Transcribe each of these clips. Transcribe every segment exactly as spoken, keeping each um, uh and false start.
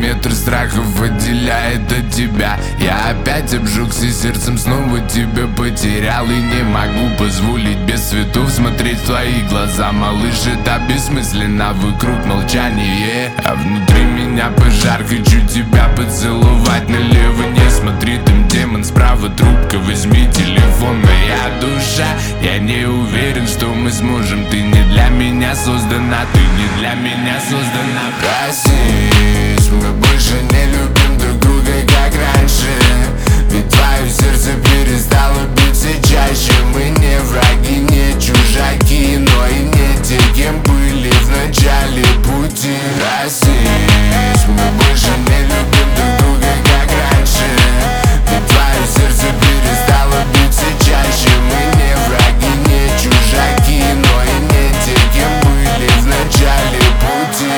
миллиметр страхов отделяет от тебя. Я опять обжегся сердцем, снова тебя потерял. И не могу позволить без цветов смотреть в твои глаза. Малыш, это бессмысленно, вокруг молчание, а внутри меня пожар. Хочу тебя поцеловать, налево не смотри, там демон, справа трубка, возьми телефон. Моя душа, я не уверен, что мы сможем. Ты не для меня создана, ты не для меня создана. Прости, мы больше не любим друг друга, как раньше. Ведь твое сердце перестало биться чаще. Мы не враги, не чужаки, но и не те, кем были в начале пути. Прости, мы больше не любим друг друга, как раньше. Ведь твое сердце перестало биться чаще. Мы не враги, не чужаки, но и не те, кем были в начале пути.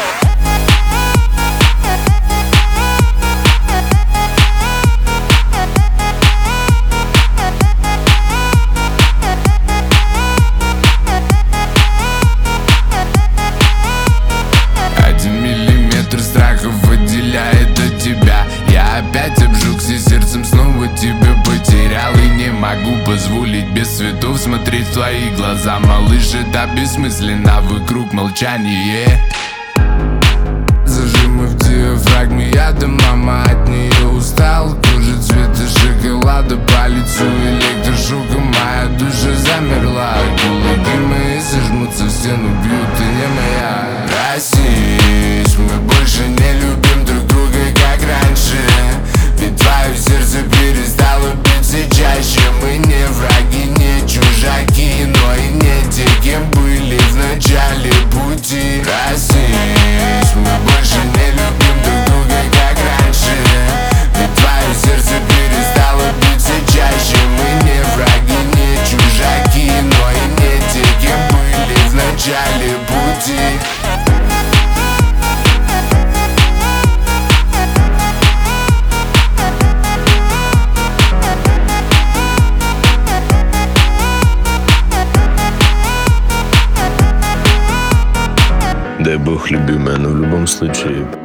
Отделяет от тебя. Я опять обжегся сердцем, снова тебя потерял. И не могу позволить без цветов смотреть в твои глаза. Малыш, это бессмысленно, вокруг молчание. Зажимы в диафрагме яда, мама от нее устал. Кожа цвета шоколада, по лицу электрошоком. Моя душа замерла, кулаки мои сожмутся в стену, бьют, ты не моя. Прости, мы больше не любим друг друга, как раньше. Ведь твое сердце перестало биться чаще. Мы не враги, не чужаки, но и не те, кем были в начале пути. Прости, мы больше не любим друг друга, как раньше. Ведь твое сердце перестало биться чаще. Мы не враги, не чужаки, но и не те, кем были в начале пути. Дай бог, любимая, но в любом случае